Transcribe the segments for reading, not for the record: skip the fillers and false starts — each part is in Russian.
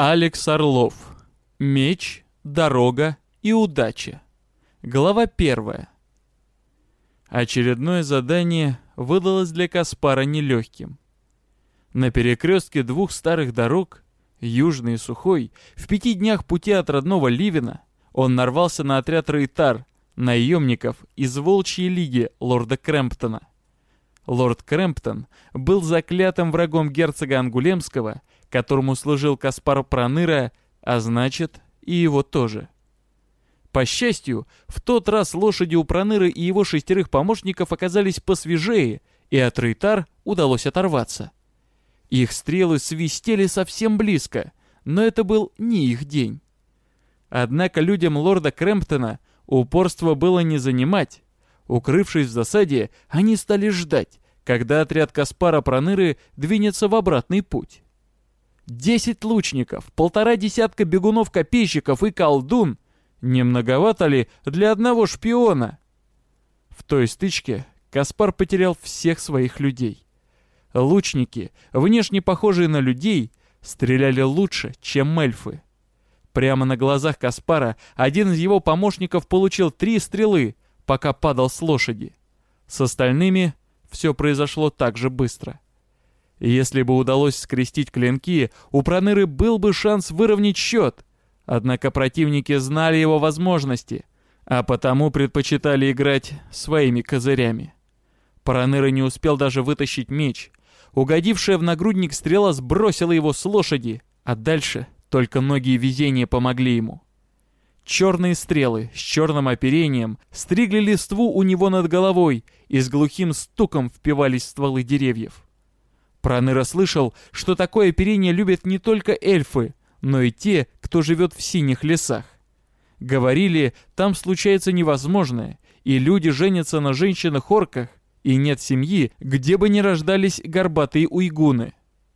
Алекс Орлов. Меч, дорога и удача. Глава 1. Очередное задание выдалось для Каспара нелегким. На перекрестке двух старых дорог, южной и сухой, в 5 днях пути от родного Ливена, он нарвался на отряд Рейтар, наемников из Волчьей лиги лорда Крэмптона. Лорд Крэмптон был заклятым врагом герцога Ангулемского, которому служил Каспар Проныра, а значит, и его тоже. По счастью, в тот раз лошади у Проныры и его 6 помощников оказались посвежее, и от Рейтар удалось оторваться. Их стрелы свистели совсем близко, но это был не их день. Однако людям лорда Крэмптона упорство было не занимать. Укрывшись в засаде, они стали ждать, когда отряд Каспара Проныры двинется в обратный путь. 10 лучников, 1,5 десятка бегунов-копейщиков и колдун. Не многовато ли для одного шпиона? В той стычке Каспар потерял всех своих людей. Лучники, внешне похожие на людей, стреляли лучше, чем эльфы. Прямо на глазах Каспара один из его помощников получил 3 стрелы, пока падал с лошади. С остальными все произошло так же быстро. Если бы удалось скрестить клинки, у Проныры был бы шанс выровнять счет. Однако противники знали его возможности, а потому предпочитали играть своими козырями. Проныра не успел даже вытащить меч. Угодившая в нагрудник стрела сбросила его с лошади, а дальше только ноги и везение помогли ему. Черные стрелы с черным оперением стригли листву у него над головой и с глухим стуком впивались в стволы деревьев. Проныра слышал, что такое оперение любят не только эльфы, но и те, кто живет в синих лесах. Говорили, там случается невозможное, и люди женятся на женщинах-орках, и нет семьи, где бы не рождались горбатые уйгуны.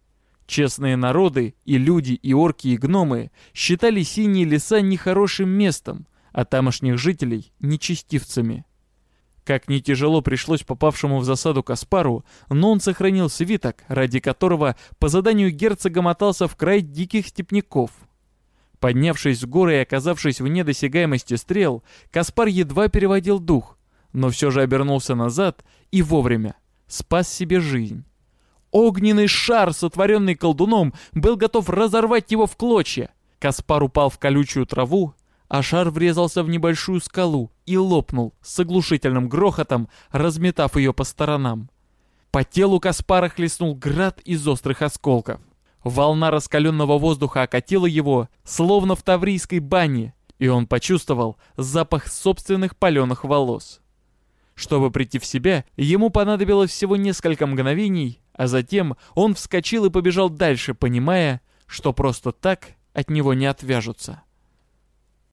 Честные народы, и люди, и орки, и гномы, считали синие леса нехорошим местом, а тамошних жителей — нечестивцами. Как ни тяжело пришлось попавшему в засаду Каспару, но он сохранил свиток, ради которого по заданию герцога мотался в край диких степняков. Поднявшись с горы и оказавшись вне досягаемости стрел, Каспар едва переводил дух, но все же обернулся назад и вовремя спас себе жизнь. Огненный шар, сотворенный колдуном, был готов разорвать его в клочья. Каспар упал в колючую траву, а шар врезался в небольшую скалу и лопнул с оглушительным грохотом, разметав ее по сторонам. По телу Каспара хлестнул град из острых осколков. Волна раскаленного воздуха окатила его, словно в таврийской бане, и он почувствовал запах собственных паленых волос. Чтобы прийти в себя, ему понадобилось всего несколько мгновений, а затем он вскочил и побежал дальше, понимая, что просто так от него не отвяжутся.